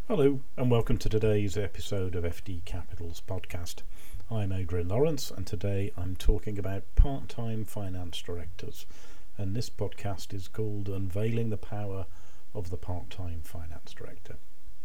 Hello and welcome to today's episode of FD Capital's podcast. I'm Adrian Lawrence and today I'm talking about part-time finance directors, and this podcast is called Unveiling the Power of the Part-Time Finance Director.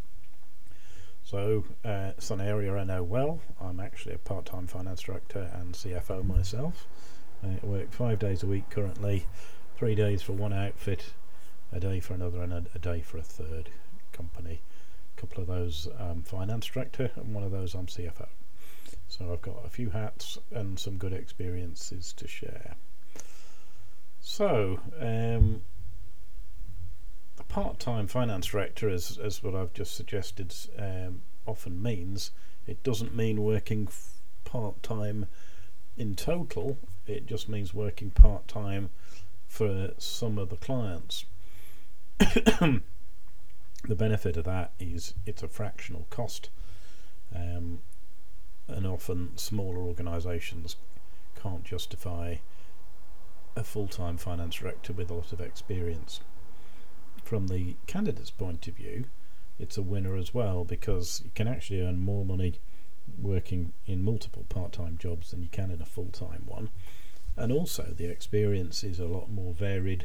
So it's an area I know well. I'm actually a part-time finance director and CFO myself. I work 5 days a week currently, 3 days for one outfit, a day for another and a day for a third company. Couple of those finance director and one of those I'm CFO, so I've got a few hats and some good experiences to share. So the part-time finance director, as what I've just suggested, often means it doesn't mean working part-time in total. It just means working part-time for some of the clients. The benefit of that is it's a fractional cost, and often smaller organisations can't justify a full-time finance director with a lot of experience. From the candidate's point of view, it's a winner as well, because you can actually earn more money working in multiple part-time jobs than you can in a full-time one, and also the experience is a lot more varied.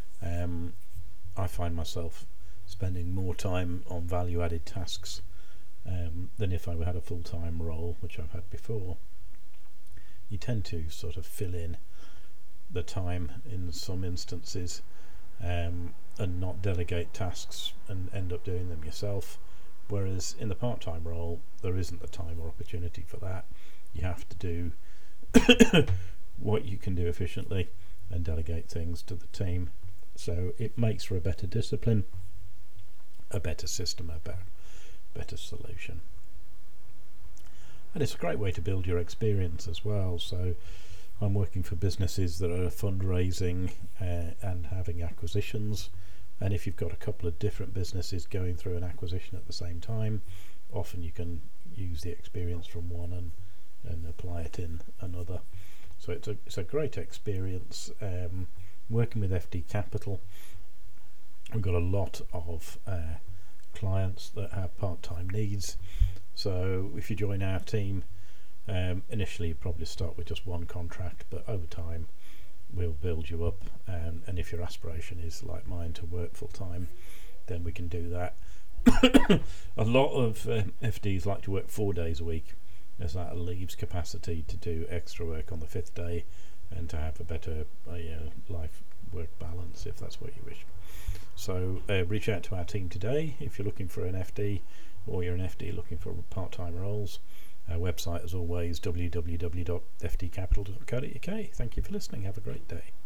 I find myself spending more time on value-added tasks than if I had a full-time role, which I've had before. You tend to sort of fill in the time in some instances and not delegate tasks and end up doing them yourself, whereas in the part-time role there isn't the time or opportunity for that. You have to do what you can do efficiently and delegate things to the team, so it makes for a better discipline, a better system, a better solution. And it's a great way to build your experience as well. So I'm working for businesses that are fundraising and having acquisitions, and if you've got a couple of different businesses going through an acquisition at the same time, often you can use the experience from one and apply it in another. So it's a great experience working with FD Capital. We've got a lot of clients that have part-time needs, so if you join our team, initially you probably start with just one contract, but over time we'll build you up, and if your aspiration is like mine to work full-time, then we can do that. A lot of FDs like to work 4 days a week, as that leaves capacity to do extra work on the fifth day and to have a better life-work balance, if that's what you wish. So reach out to our team today if you're looking for an FD, or you're an FD looking for part-time roles. Our website, as always, www.fdcapital.co.uk. Thank you for listening. Have a great day.